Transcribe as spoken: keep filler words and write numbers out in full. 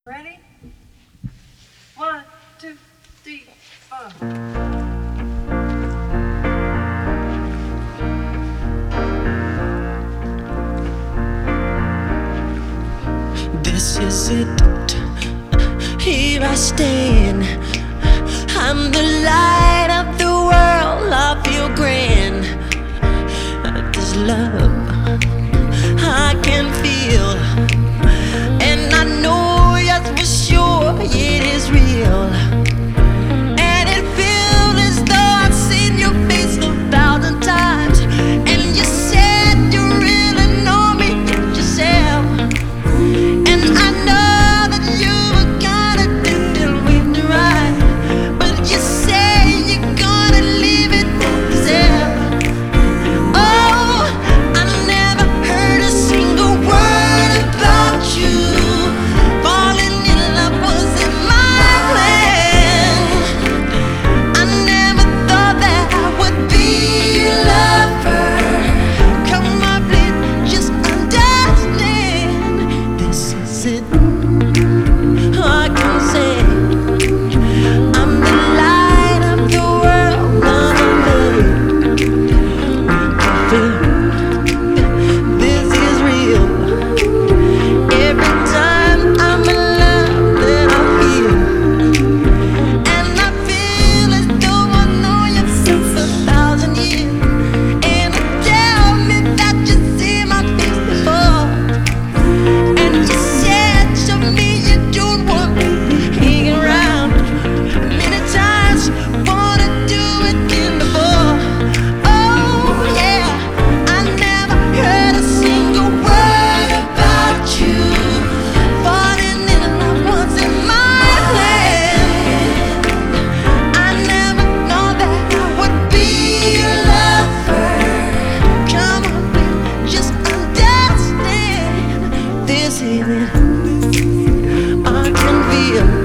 Ready? One, two, three, four. This is it. Here I stand. I'm the light of the world. I feel grand. This love I can feel, and I know, yes, for sure it is real. And it feels as though I've seen your face a thousand times. And you said you really know me yourself. And I know that you were gonna do the wind right, but you say you're gonna leave it yourself. Oh, I never heard a single word about you. Falling in love wasn't my plan. I never thought that I would be your lover. Come on, please, just understand. This is it. I can say I'm the light of the world. I'm a man. This is real. Every time I'm in love, then I feel, and I feel as though I know you since a thousand years. And you tell me that you see my face before, and you said to me you don't want me hanging around. Many times wanna do it again before. Oh yeah, I never heard a single word about you. Falling in love wasn't my plan. I never know that I would be your lover. Come on, baby, just understand. This is it. I can feel